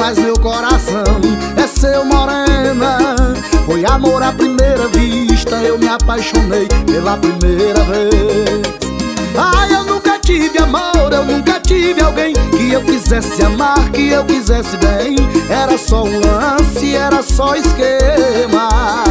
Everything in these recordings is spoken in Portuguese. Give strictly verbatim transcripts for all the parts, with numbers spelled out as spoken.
mas meu coração é seu, morena. Foi amor à primeira vista, eu me apaixonei pela primeira vez. Ai, eu nunca tive amor, eu nunca tive alguém que eu quisesse amar, que eu quisesse bem. Era só um lance, era só esquema.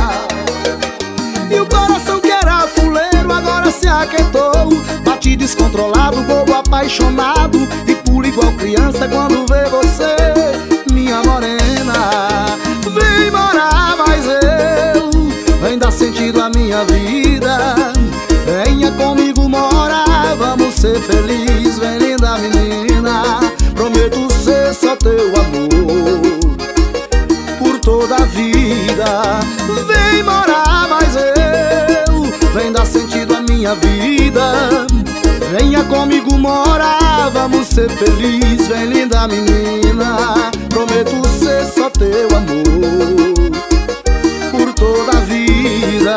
E o coração que era fuleiro agora se aquietou. Bate descontrolado, bobo, apaixonado, e pula igual criança quando vê você, minha morena. Vem morar mais eu, vem dar sentido à minha vida. Venha comigo morar, vamos ser felizes. Vem, linda menina, prometo ser só teu amor por toda a vida. Vem morar mais eu, vem dar sentido à minha vida. Venha comigo morar, vamos ser felizes. Vem, linda menina, prometo ser só teu amor por toda a vida.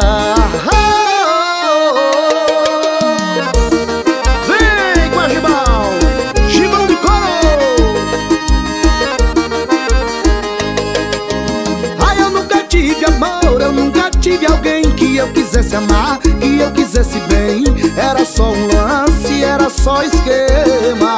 Vem com a Gibão, Gibão de Coro. Ai, eu nunca tive amor, eu nunca tive alguém que eu quisesse amar, que eu quisesse bem. Era só um lance, era só esquema.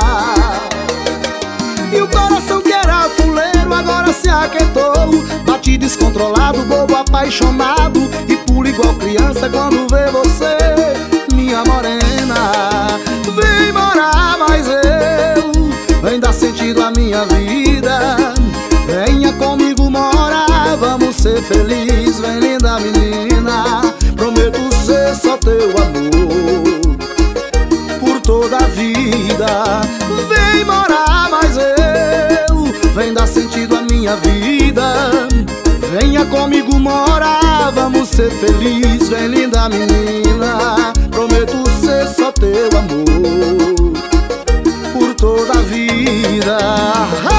E o coração que era fuleiro agora se aquietou. Bate descontrolado, bobo, apaixonado, e pula igual criança quando vê você, minha morena. Vem morar mais eu, vem dar sentido à minha vida. Venha comigo morar, vamos ser felizes. Vem, linda menina, prometo ser só teu amor por toda a vida. Vem morar mais eu, vem dar sentido à minha vida. Venha comigo morar, vamos ser felizes. Vem, linda menina, prometo ser só teu amor por toda a vida.